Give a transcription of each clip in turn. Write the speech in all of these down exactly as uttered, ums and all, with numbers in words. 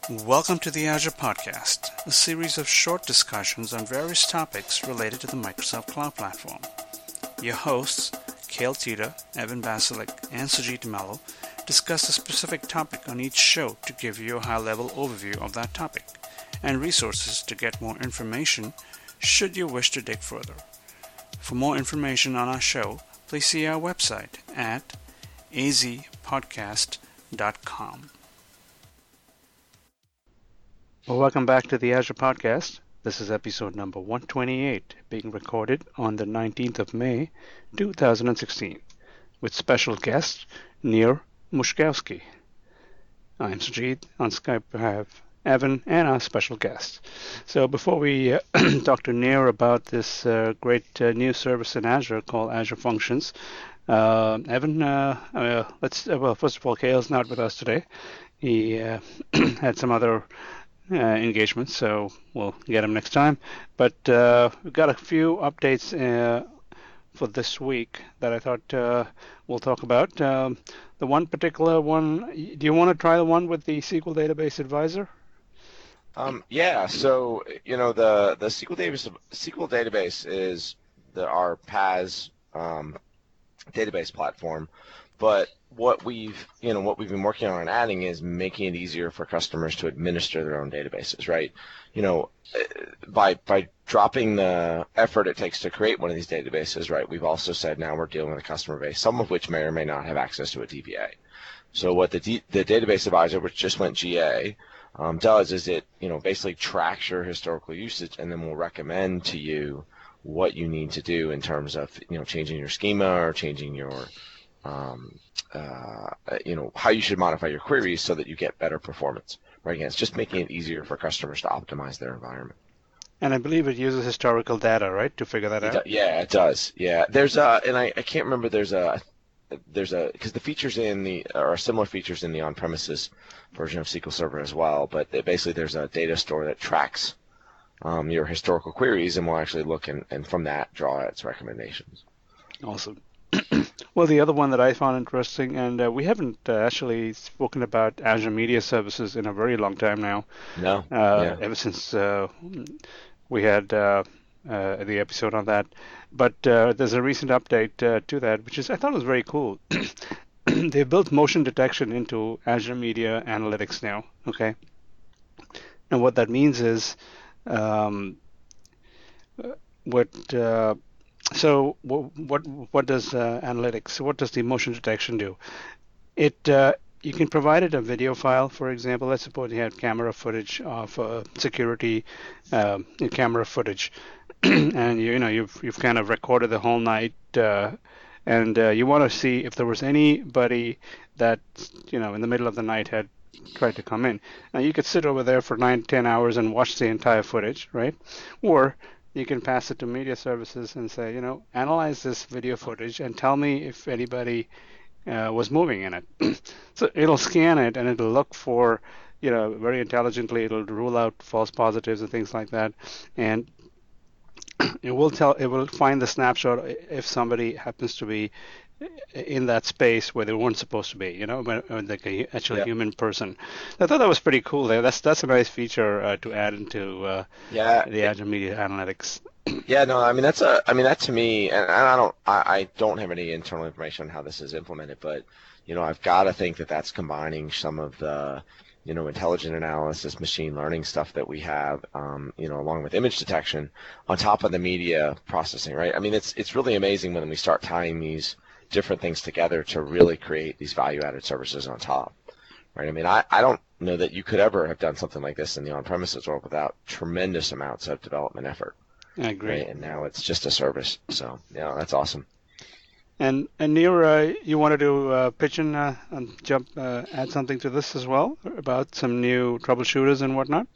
Welcome to the Azure Podcast, a series of short discussions on various topics related to the Microsoft Cloud Platform. Your hosts, Cale Tita, Evan Basilik, and Sujit Mello, discuss a specific topic on each show to give you a high-level overview of that topic, and resources to get more information should you wish to dig further. For more information on our show, please see our website at a z podcast dot com. Well, welcome back to the Azure Podcast. This is episode number one twenty-eight, being recorded on the nineteenth of May, two thousand sixteen, with special guest Nir Mushkowski. I'm Sujit. On Skype, I have Evan and our special guest. So before we uh, talk to Nir about this uh, great uh, new service in Azure called Azure Functions, uh, Evan, uh, uh, let's uh, well, first of all, Cale's not with us today. He uh, had some other Uh, engagement, so we'll get him next time. But uh, we've got a few updates uh, for this week that I thought uh, we'll talk about. Um, the one particular one, do you want to try the one with the S Q L Database Advisor? Um, yeah, so you know the the S Q L database S Q L database is the our P A S um, database platform, but what we've you know what we've been working on and adding is making it easier for customers to administer their own databases, right? You know, by by dropping the effort it takes to create one of these databases, right? We've also said now we're dealing with a customer base, some of which may or may not have access to a D B A. So what the D, the database advisor, which just went G A, um, does is it you know basically tracks your historical usage and then will recommend to you what you need to do in terms of you know changing your schema or changing your Um, uh, you know, how you should modify your queries so that you get better performance. Right? Again, it's just making it easier for customers to optimize their environment. And I believe it uses historical data, right, to figure that It out? do, yeah, it does. Yeah, there's a, and I, I can't remember. There's a, there's a, because the features in the are similar features in the on-premises version of S Q L Server as well. But they, basically, there's a data store that tracks um, your historical queries, and will actually look and, and from that draw its recommendations. Awesome. Well, the other one that I found interesting, and uh, we haven't uh, actually spoken about Azure Media Services in a very long time now. No. Uh, yeah. Ever since uh, we had uh, uh, the episode on that. But uh, there's a recent update uh, to that, which is I thought was very cool. They've built motion detection into Azure Media Analytics now. Okay, and what that means is um, what. Uh, So what what does uh, analytics? What does the motion detection do? It uh, you can provide it a video file, for example. Let's suppose you have camera footage of uh, security uh, camera footage, and you, you know you've you've kind of recorded the whole night, uh, and uh, you want to see if there was anybody that you know in the middle of the night had tried to come in. Now you could sit over there for nine ten hours and watch the entire footage, right? Or you can pass it to media services and say, you know, analyze this video footage and tell me if anybody uh, was moving in it. So it'll scan it and it'll look for, you know, very intelligently, it'll rule out false positives and things like that. And it will tell, it will find the snapshot if somebody happens to be in that space where they weren't supposed to be, you know, when, when like a actual yep. human person. I thought that was pretty cool. There, that's that's a nice feature uh, to add into uh, yeah, the Azure Media Analytics. Yeah, no, I mean that's a, I mean that to me, and I don't, I, I don't have any internal information on how this is implemented, but you know, I've got to think that that's combining some of the, you know, intelligent analysis, machine learning stuff that we have, um, you know, along with image detection, on top of the media processing, right? I mean, it's it's really amazing when we start tying these different things together to really create these value-added services on top, right? I mean, I, I don't know that you could ever have done something like this in the on-premises world without tremendous amounts of development effort. I agree. Right? And now it's just a service. So, yeah, that's awesome. And and Nir, uh, you wanted to uh, pitch in uh, and jump, uh, add something to this as well about some new troubleshooters and whatnot?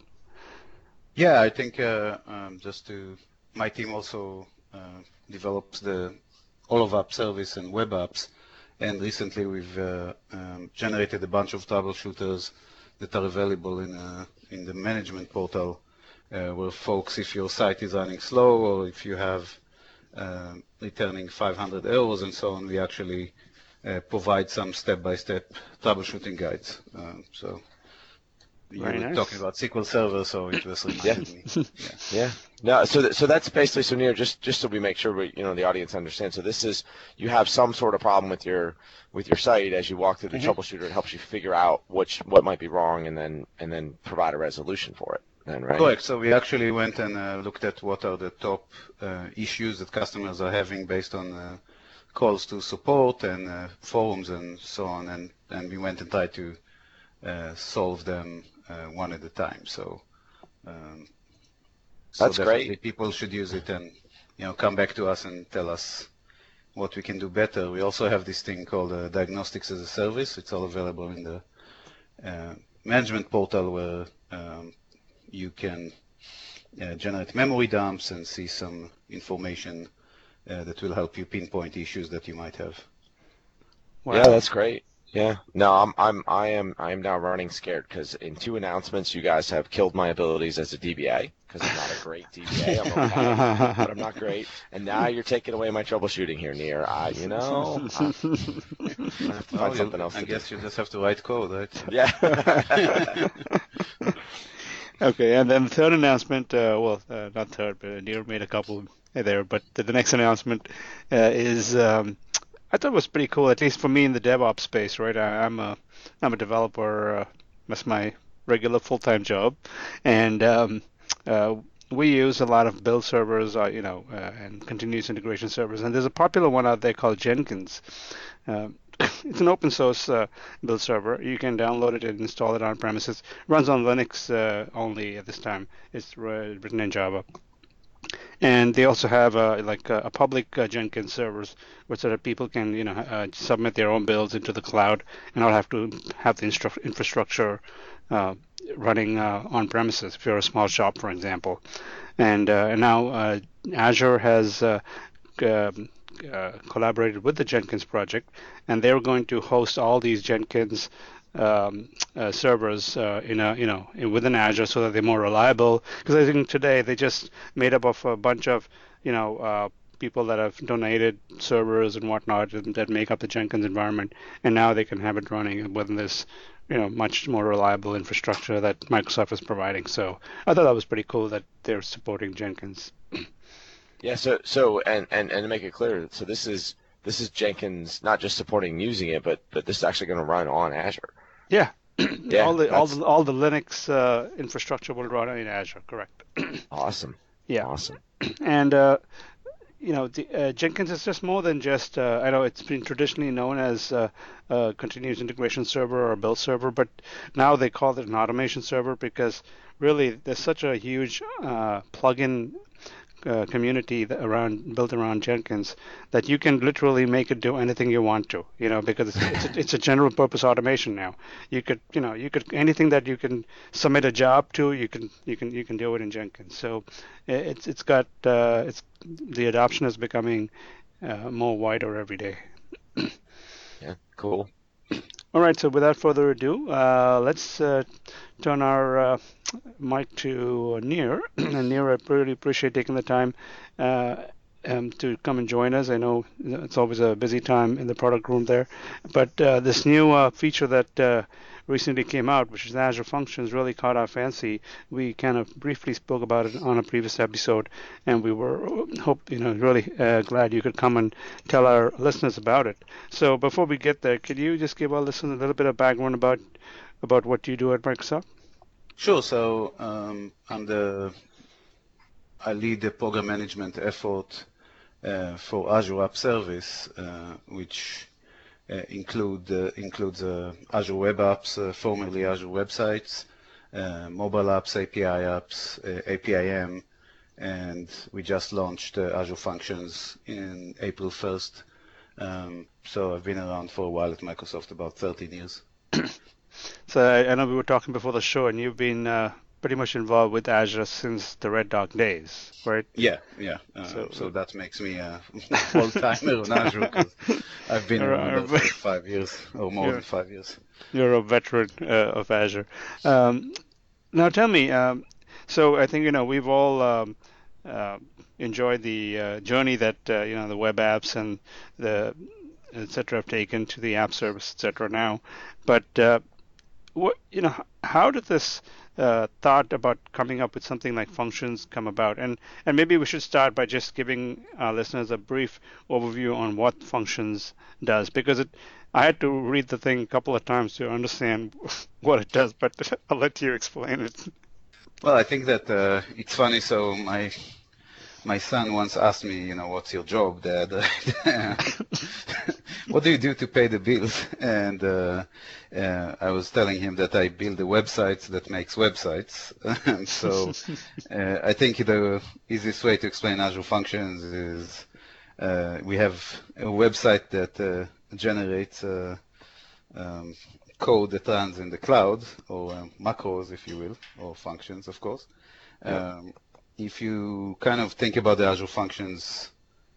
Yeah, I think uh, um, just to, my team also uh, develops the all of app service and web apps, and recently we've uh, um, generated a bunch of troubleshooters that are available in uh, in the management portal, uh, where folks, if your site is running slow or if you have uh, returning five hundred errors and so on, we actually uh, provide some step-by-step troubleshooting guides. Um, so you Very were nice. talking about S Q L Server, so it was reminded me. Yeah. Yeah. No, so th- so that's basically, so Nir, just just so we make sure we, you know, the audience understands. So this is, you have some sort of problem with your with your site. As you walk through the Mhm. troubleshooter, it helps you figure out which what might be wrong, and then and then provide a resolution for it. Then, right? Correct. So we actually went and uh, looked at what are the top uh, issues that customers are having based on uh, calls to support and uh, forums and so on, and, and we went and tried to uh, solve them uh, one at a time. So, um, so That's definitely great. people should use it and, you know, come back to us and tell us what we can do better. We also have this thing called uh, Diagnostics as a Service. It's all available in the uh, management portal where um, you can uh, generate memory dumps and see some information uh, that will help you pinpoint issues that you might have. Wow. Yeah, that's great. Yeah. No, I'm I'm I am I am now running scared because in two announcements you guys have killed my abilities as a D B A because I'm not a great D B A. I'm okay, but I'm not great. And now you're taking away my troubleshooting here, Nir. I, you know, I, I have to Well, find you- something else I to guess do. you just have to write code, right? Yeah. Okay, and then the third announcement, uh, well, uh, not third, but Neil made a couple there, but the, the next announcement uh, is, um, I thought it was pretty cool, at least for me in the DevOps space, right? I, I'm a, I'm a developer, uh, that's my regular full-time job, and um, uh, we use a lot of build servers, uh, you know, uh, and continuous integration servers, and there's a popular one out there called Jenkins. Um, it's an open source uh, build server. You can download it and install it on premises. It runs on Linux uh, only at this time. It's uh, written in Java. And they also have uh, like a, a public uh, Jenkins servers, where so that people can, you know, uh, submit their own builds into the cloud and not have to have the instru- infrastructure uh, running uh, on premises. If you're a small shop, for example, and uh, and now uh, Azure has uh, um, uh, collaborated with the Jenkins project, and they're going to host all these Jenkins um, uh, servers uh, in a you know in, within Azure so that they're more reliable. Because I think today they just made up of a bunch of you know uh, people that have donated servers and whatnot and that make up the Jenkins environment, and now they can have it running within this you know much more reliable infrastructure that Microsoft is providing. So I thought that was pretty cool that they're supporting Jenkins. Yeah, so so and, and, and to make it clear, so this is this is Jenkins not just supporting using it, but but this is actually going to run on Azure. Yeah, Yeah, all the all that's the all the Linux uh, infrastructure will run in Azure, correct? awesome. Yeah, Awesome. and uh, you know, the, uh, Jenkins is just more than just. Uh, I know it's been traditionally known as uh, a continuous integration server or a build server, but now they call it an automation server because really there's such a huge uh, plugin uh, community that around built around Jenkins that you can literally make it do anything you want to, you know, because it's it's a, it's a general purpose automation now. You could, you know, you could anything that you can submit a job to, you can you can you can do it in Jenkins. So it's it's got uh, it's the adoption is becoming uh, more wider every day. Yeah, cool. All right, so without further ado, uh, let's uh, turn our uh, mic to Nir. And Nir, I really appreciate taking the time uh, um, to come and join us. I know it's always a busy time in the product room there, but uh, this new uh, feature that uh, recently came out, which is Azure Functions, really caught our fancy. We kind of briefly spoke about it on a previous episode, and we were hope you know really uh, glad you could come and tell our listeners about it. So before we get there, could you just give our listeners a little bit of background about about what you do at Microsoft? Sure. So um, I'm the I lead the program management effort uh, for Azure App Service, uh, which uh, include uh, includes uh, Azure Web Apps, uh, formerly Azure Websites, uh, mobile apps, A P I apps, uh, A P I M, and we just launched uh, Azure Functions in April first. Um, so I've been around for a while at Microsoft, about thirteen years. So I, I know we were talking before the show, and you've been uh, pretty much involved with Azure since the Red Dog days, right? Yeah, yeah. Uh, So- so, that makes me a full-timer on Azure because I've been You're- around there for five years or more You're- than five years. You're a veteran uh, of Azure. Um, now tell me, um, so I think you know we've all um, uh, enjoyed the uh, journey that uh, you know the web apps and the et cetera have taken to the app service, et cetera now, but uh, what, you know, how did this uh, thought about coming up with something like functions come about? And and maybe we should start by just giving our listeners a brief overview on what functions does, because it I had to read the thing a couple of times to understand what it does, but I'll let you explain it. Well, I think that uh, it's funny. So my my son once asked me, you know, what's your job, Dad? What do you do to pay the bills? And uh, uh, I was telling him that I build a website that makes websites. So uh, I think the easiest way to explain Azure Functions is uh, we have a website that uh, generates uh, um, code that runs in the cloud, or uh, macros, if you will, or functions, of course. Yeah. Um, if you kind of think about the Azure Functions,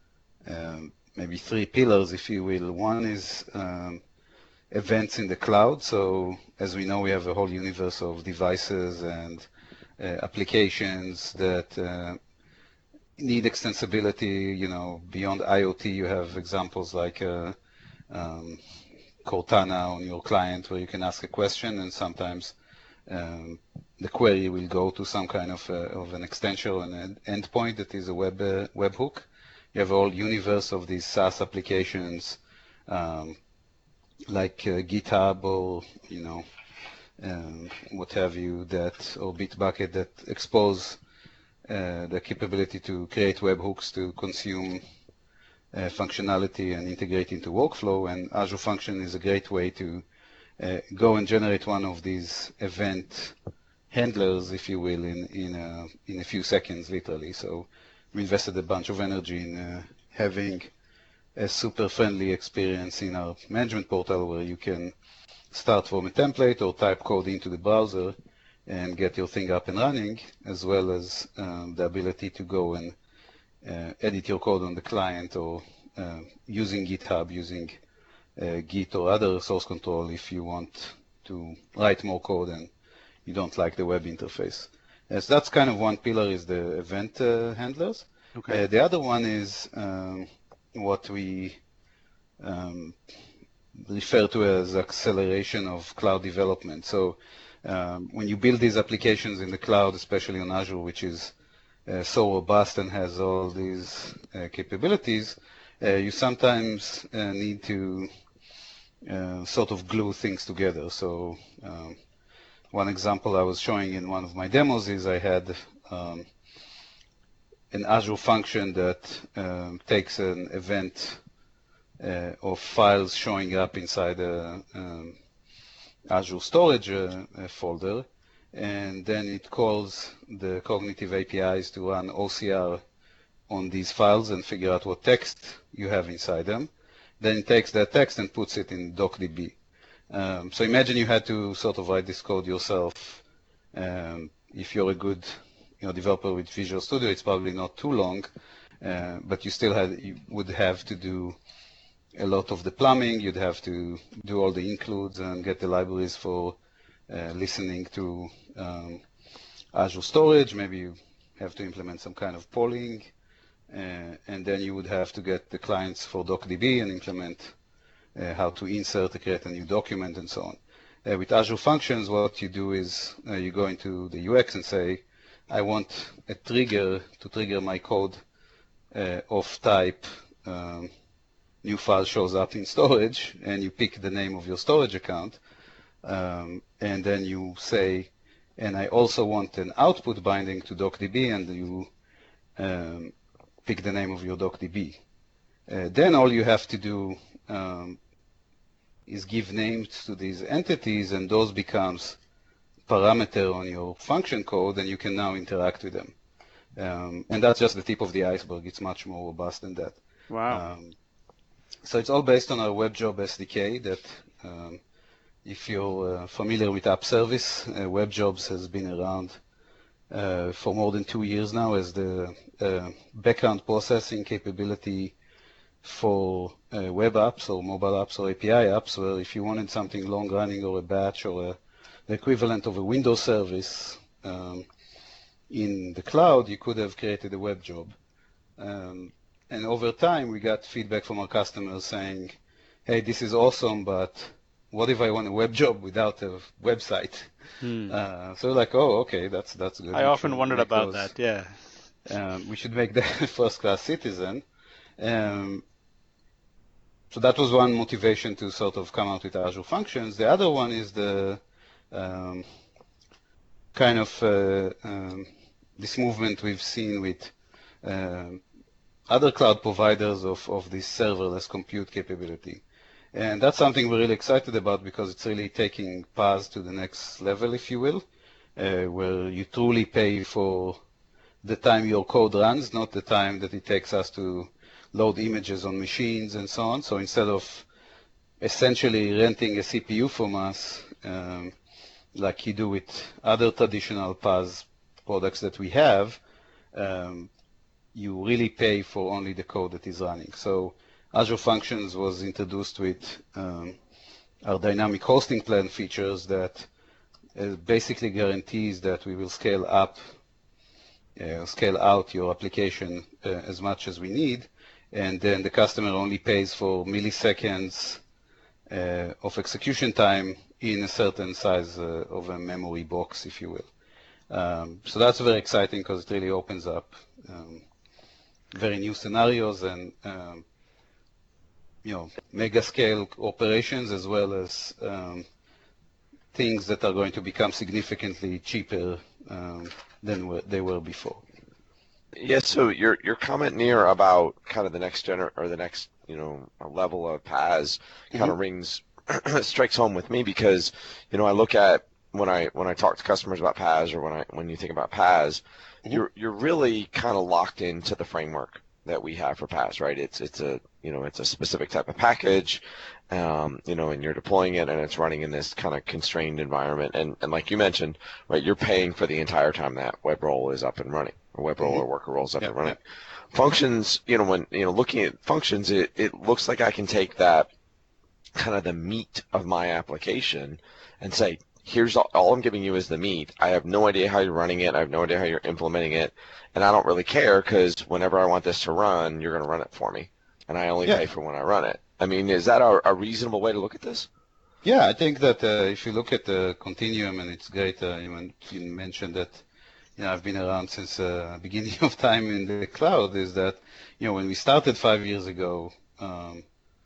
um, maybe three pillars, if you will. One is um, events in the cloud. So as we know, we have a whole universe of devices and uh, applications that uh, need extensibility. You know, beyond IoT, you have examples like uh, um, Cortana on your client, where you can ask a question, and sometimes um, the query will go to some kind of, uh, of an extension or an endpoint that is a web uh, webhook. You have a whole universe of these SaaS applications, um, like uh, GitHub or, you know, um, what have you, that, or Bitbucket, that expose uh, the capability to create webhooks to consume uh, functionality and integrate into workflow. And Azure Function is a great way to uh, go and generate one of these event handlers, if you will, in in a, in a few seconds, literally. So we invested a bunch of energy in uh, having a super friendly experience in our management portal, where you can start from a template or type code into the browser and get your thing up and running, as well as um, the ability to go and uh, edit your code on the client, or uh, using GitHub, using uh, Git or other source control if you want to write more code and you don't like the web interface. Yes, that's kind of one pillar, is the event uh, handlers. Okay. Uh, the other one is um, what we um, refer to as acceleration of cloud development. So um, when you build these applications in the cloud, especially on Azure, which is uh, so robust and has all these uh, capabilities, uh, you sometimes uh, need to uh, sort of glue things together. So um, one example I was showing in one of my demos is I had um, an Azure function that um, takes an event uh, of files showing up inside a um, Azure storage uh, folder, and then it calls the cognitive A P Is to run O C R on these files and figure out what text you have inside them. Then it takes that text and puts it in DocDB. Um, so imagine you had to sort of write this code yourself. Um, if you're a good you know, developer with Visual Studio, it's probably not too long, uh, but you still had, you would have to do a lot of the plumbing. You'd have to do all the includes and get the libraries for uh, listening to um, Azure storage. Maybe you have to implement some kind of polling, uh, and then you would have to get the clients for DocDB and implement uh, how to insert, create a new document, and so on. Uh, with Azure Functions, what you do is uh, you go into the U X and say, I want a trigger to trigger my code uh, of type um, new file shows up in storage, and you pick the name of your storage account, um, and then you say, and I also want an output binding to DocDB, and you um, pick the name of your DocDB. Uh, then all you have to do um, is give names to these entities, and those becomes parameter on your function code, and you can now interact with them. Um, and that's just the tip of the iceberg. It's much more robust than that. Wow. Um, so it's all based on our WebJob S D K that, um, if you're uh, familiar with App Service, uh, WebJobs has been around uh, for more than two years now as the uh, background processing capability for uh, web apps or mobile apps or A P I apps, where if you wanted something long running or a batch or a, the equivalent of a Windows service um, in the cloud, you could have created a web job. Um, and over time, we got feedback from our customers saying, hey, this is awesome, but what if I want a web job without a website? Hmm. Uh, so like, oh, okay, that's that's good. I We often should wondered make about those- that. Yeah. Um, we should make the first-class citizen. Um, so that was one motivation to sort of come out with Azure Functions. The other one is the um, kind of uh, um, this movement we've seen with um, other cloud providers of, of this serverless compute capability. And that's something we're really excited about because it's really taking PaaS to the next level, if you will, uh, where you truly pay for the time your code runs, not the time that it takes us to load images on machines and so on. So instead of essentially renting a C P U from us, um, like you do with other traditional PaaS products that we have, um, you really pay for only the code that is running. So Azure Functions was introduced with um, our dynamic hosting plan features that uh, basically guarantees that we will scale up, uh, scale out your application uh, as much as we need, and then the customer only pays for milliseconds uh, of execution time in a certain size uh, of a memory box, if you will. Um, so that's very exciting because it really opens up um, very new scenarios and um, you know, mega scale operations as well as um, things that are going to become significantly cheaper um, than they were before. Yeah, so your your comment near about kind of the next gener or the next you know level of PaaS kind Mhm. of rings strikes home with me because you know I look at when I when I talk to customers about PaaS or when I when you think about PaaS, Mhm. you're you're really kind of locked into the framework that we have for PaaS, right? It's it's a you know it's a specific type of package, um, you know, and you're deploying it and it's running in this kind of constrained environment. And and like you mentioned, right, you're paying for the entire time that web role is up and running, or web role Mhm. or worker role is up Yeah, and running. Functions, you know, when you know looking at functions, it it looks like I can take that kind of the meat of my application and say, here's all, all I'm giving you is the meat. I have no idea how you're running it. I have no idea how you're implementing it. And I don't really care because whenever I want this to run, you're going to run it for me. And I only Yeah. pay for when I run it. I mean, is that a, a reasonable way to look at this? Yeah, I think that uh, if you look at the continuum, and it's great, uh, you, you mentioned that you know, I've been around since the uh, beginning of time in the cloud, is that you know when we started five years ago, um,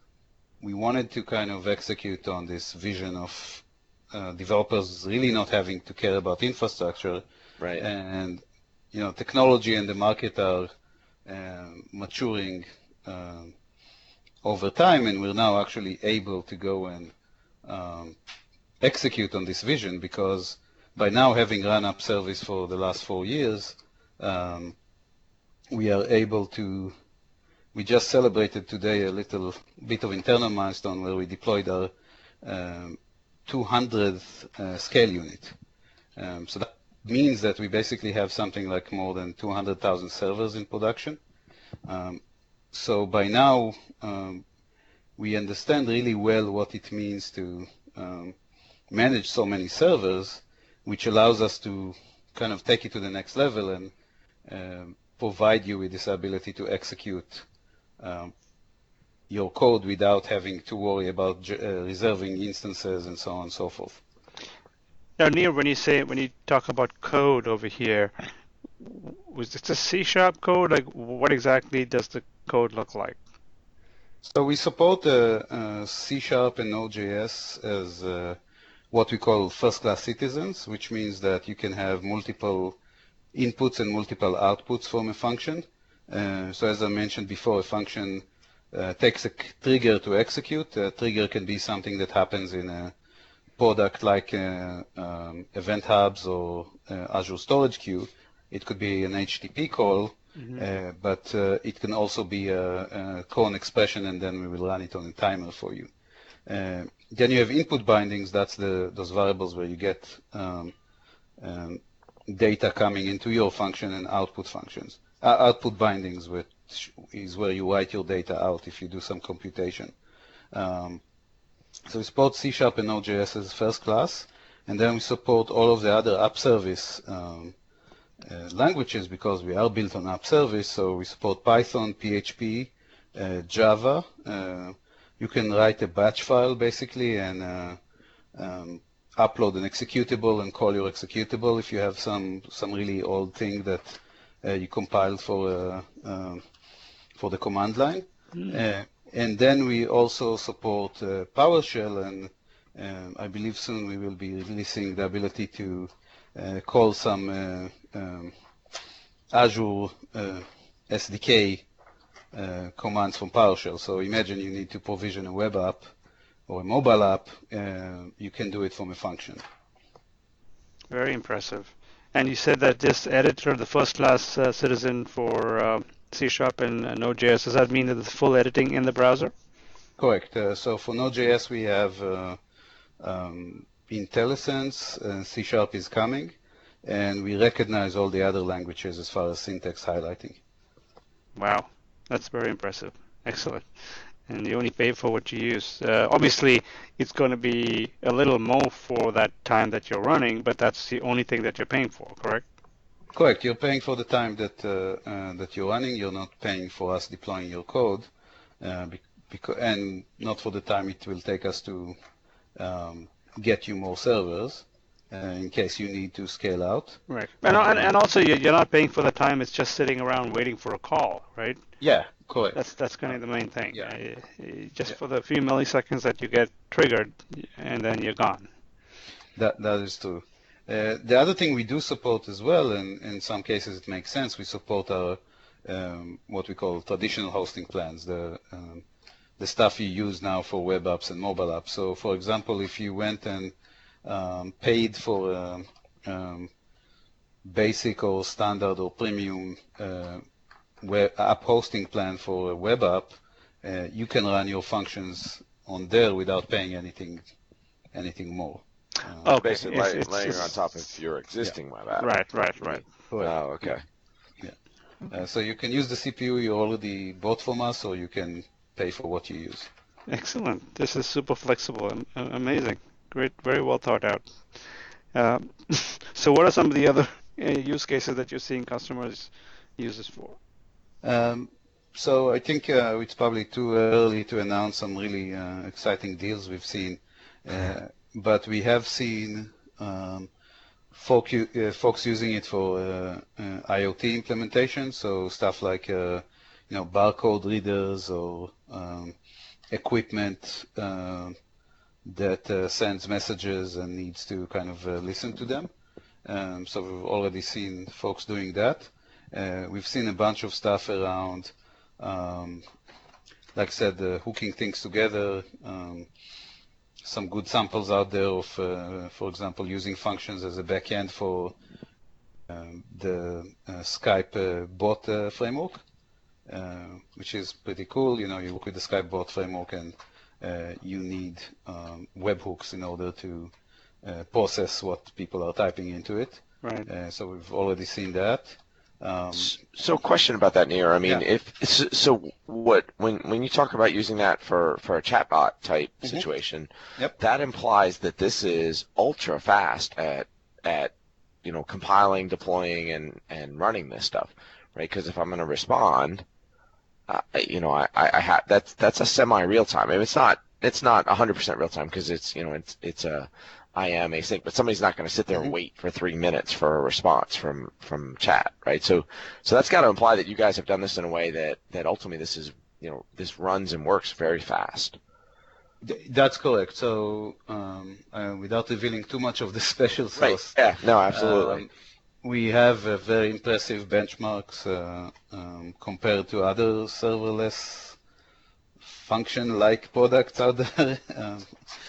we wanted to kind of execute on this vision of uh, developers really not having to care about infrastructure, Right. and you know technology and the market are uh, maturing um, over time, and we're now actually able to go and um, execute on this vision because by now having run App Service for the last four years, um, we are able to. We just celebrated today a little bit of internal milestone where we deployed our um, two hundredth uh, scale unit. Um, so that means that we basically have something like more than two hundred thousand servers in production. Um, so by now, um, we understand really well what it means to um, manage so many servers, which allows us to kind of take it to the next level and um, provide you with this ability to execute um, your code without having to worry about uh, reserving instances and so on and so forth. Now, Neil, when you say when you talk about code over here, was this a C sharp code? Like, what exactly does the code look like? So we support uh, uh, C Sharp and Node.js as uh, what we call first-class citizens, which means that you can have multiple inputs and multiple outputs from a function. Uh, so as I mentioned before, a function uh, takes a trigger to execute. A trigger can be something that happens in a product like uh, um, Event Hubs or uh, Azure Storage Queue. It could be an H T T P call, Mm-hmm. uh, but uh, it can also be a, a cron expression, and then we will run it on a timer for you. Uh, then you have input bindings. That's the those variables where you get um, um, data coming into your function, and output functions. Uh, output bindings, which is where you write your data out if you do some computation. Um, so we support C Sharp and Node.js as first class, and then we support all of the other app service um, uh, languages because we are built on app service. So we support Python, P H P, uh, Java, uh, you can write a batch file basically and uh, um, upload an executable and call your executable if you have some some really old thing that uh, you compiled for uh, uh, for the command line. Mm. Uh, and then we also support uh, PowerShell, and uh, I believe soon we will be releasing the ability to uh, call some uh, um, Azure uh, S D K uh, commands from PowerShell. So imagine you need to provision a web app or a mobile app, uh, you can do it from a function. Very impressive. And you said that this editor, the first-class uh, citizen for uh, C Sharp and uh, Node.js, does that mean that it's full editing in the browser? Correct. Uh, so for Node.js, we have uh, um, IntelliSense, and C Sharp is coming, and we recognize all the other languages as far as syntax highlighting. Wow, that's very impressive. Excellent. And you only pay for what you use. Uh, obviously, it's going to be a little more for that time that you're running, but that's the only thing that you're paying for, correct? Correct. You're paying for the time that uh, uh, that you're running. You're not paying for us deploying your code, uh, because, and not for the time it will take us to um, get you more servers uh, in case you need to scale out. Right. And, and, and also, you're not paying for the time it's just sitting around waiting for a call, right? Yeah. Correct. That's that's kind of the main thing. Yeah. Uh, just yeah. for the few milliseconds that you get triggered, and then you're gone. That that is true. Uh, the other thing we do support as well, and in some cases it makes sense, we support our um, what we call traditional hosting plans, the um, the stuff you use now for web apps and mobile apps. So, for example, if you went and um, paid for a um, basic or standard or premium uh, web app hosting plan for a web app, uh, you can run your functions on there without paying anything anything more. Uh, okay. Basically, it's, it's, laying it's, on top of your existing yeah. web app. Right, right, right. Oh, okay. Yeah. Uh, so you can use the C P U you already bought from us, or you can pay for what you use. Excellent. This is super flexible and uh, amazing. Great, very well thought out. Uh, so what are some of the other uh, use cases that you're seeing customers use this for? Um, so I think uh, it's probably too early to announce some really uh, exciting deals we've seen, uh, but we have seen um, folk, uh, folks using it for uh, uh, IoT implementation, so stuff like uh, you know barcode readers or um, equipment uh, that uh, sends messages and needs to kind of uh, listen to them. Um, so we've already seen folks doing that. Uh, we've seen a bunch of stuff around, um, like I said, uh, hooking things together. Um, some good samples out there of, uh, for example, using functions as a backend for um, the uh, Skype uh, bot uh, framework, uh, which is pretty cool. You know, you work with the Skype bot framework and uh, you need um, webhooks in order to uh, process what people are typing into it. Right. Uh, so we've already seen that. Um, so, question about that, Nir. I mean, yeah. if so, what when when you talk about using that for for a chatbot type mm-hmm. situation, yep. that implies that this is ultra fast at at you know compiling, deploying, and and running this stuff, right? Because if I'm going to respond, uh, you know, I I, I have that's that's a semi real time. I mean, it's not it's not one hundred percent real time because it's you know it's it's a I am async, but somebody's not going to sit there and wait for three minutes for a response from, from chat, right? So, so that's got to imply that you guys have done this in a way that, that ultimately this is, you know, this runs and works very fast. That's correct. So, um, uh, without revealing too much of the special sauce, right. yeah, no, absolutely. Um, we have uh, very impressive benchmarks uh, um, compared to other serverless function-like products out there, um,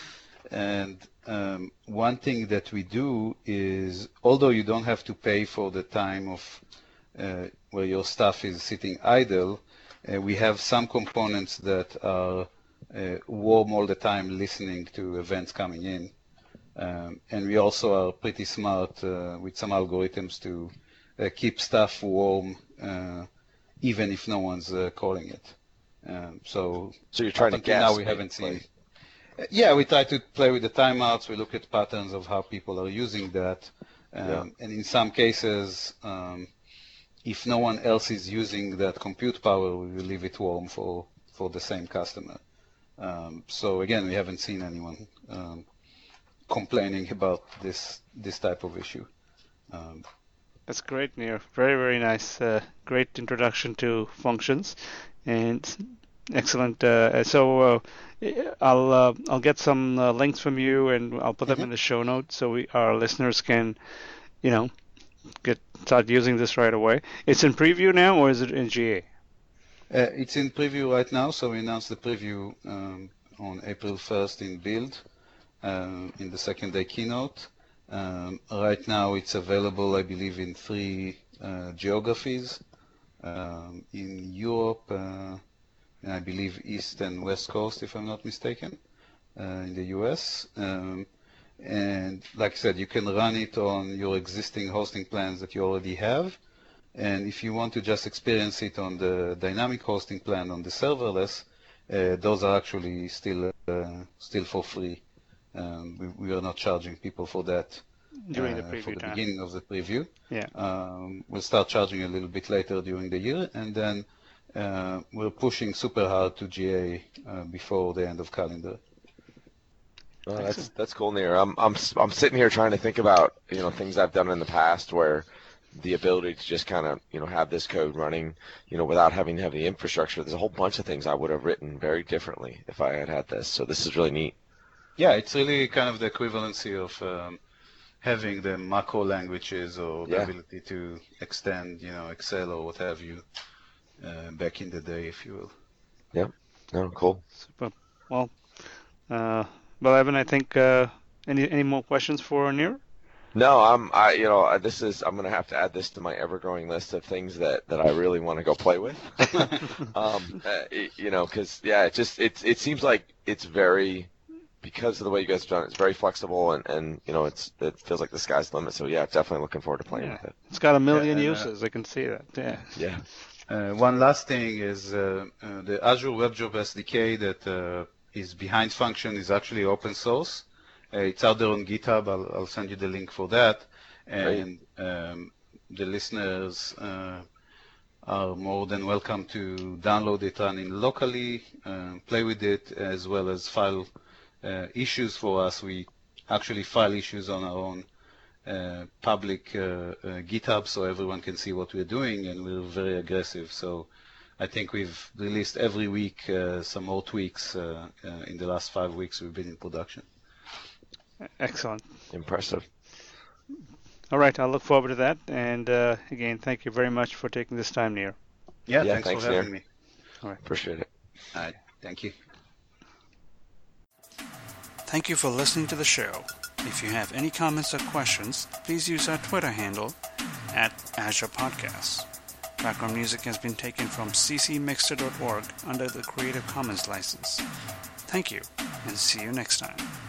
and Um, one thing that we do is, although you don't have to pay for the time of uh, where your stuff is sitting idle, uh, we have some components that are uh, warm all the time listening to events coming in. Um, and we also are pretty smart uh, with some algorithms to uh, keep stuff warm uh, even if no one's uh, calling it. Um, so, so you're trying to guess. Now we haven't seen. Yeah, we try to play with the timeouts. We look at patterns of how people are using that. Um, yeah. And in some cases, um, if no one else is using that compute power, we will leave it warm for, for the same customer. Um, so again, we haven't seen anyone um, complaining about this this type of issue. Um, That's great, Nir. Very, very nice. Uh, great introduction to functions, and excellent. Uh, so uh, I'll uh, I'll get some uh, links from you, and I'll put them Mhm. in the show notes so we, our listeners can, you know, get start using this right away. It's in preview now, or is it in G A? Uh, it's in preview right now, so we announced the preview um, on April first in Build, um, in the second day keynote. Um, right now it's available, I believe, in three uh, geographies, um, in Europe, uh, and I believe East and West Coast, if I'm not mistaken, uh, in the U S. Um, and like I said, you can run it on your existing hosting plans that you already have. And if you want to just experience it on the dynamic hosting plan on the serverless, uh, those are actually still uh, still for free. Um, we, we are not charging people for that During the uh, preview for the time. beginning of the preview. Yeah. Um, we'll start charging a little bit later during the year, and then uh, we're pushing super hard to G A uh, before the end of calendar. Oh, that's that's cool, Nir. I'm I'm I'm sitting here trying to think about you know things I've done in the past where the ability to just kind of you know have this code running you know without having to have the infrastructure. There's a whole bunch of things I would have written very differently if I had had this. So this is really neat. Yeah, it's really kind of the equivalency of um, having the macro languages or the Yeah. ability to extend, you know, Excel or what have you, uh, back in the day, if you will. No, cool. Super. Well, uh, well, Evan, I think uh, any any more questions for Nir? No, I'm I you know I- this is I'm gonna have to add this to my ever-growing list of things that that I really want to go play with. um, uh, it- you know, because yeah, it just it's it seems like it's very because of the way you guys have done it, it's very flexible and and you know it's it feels like the sky's the limit. So yeah, definitely looking forward to playing Yeah. with it. It's got a million and, uh, uses. I can see that. Yeah. Yeah. Uh, one last thing is uh, uh, the Azure WebJob S D K that uh, is behind function is actually open source. Uh, it's out there on GitHub. I'll, I'll send you the link for that. And um, the listeners uh, are more than welcome to download it, run it locally, uh, play with it, as well as file uh, issues for us. We actually file issues on our own uh, public uh, uh, GitHub so everyone can see what we're doing, and we're very aggressive. So I think we've released every week uh, some more tweaks uh, uh, in the last five weeks we've been in production. Excellent. Impressive. All right. I'll look forward to that. And uh, again, thank you very much for taking this time, Nir. Yeah, Yeah, thanks, thanks, for having Nir. me. Appreciate it. All right, thank you. Thank you for listening to the show. If you have any comments or questions, please use our Twitter handle at Azure Podcasts. Background music has been taken from c c mixter dot org under the Creative Commons license. Thank you, and see you next time.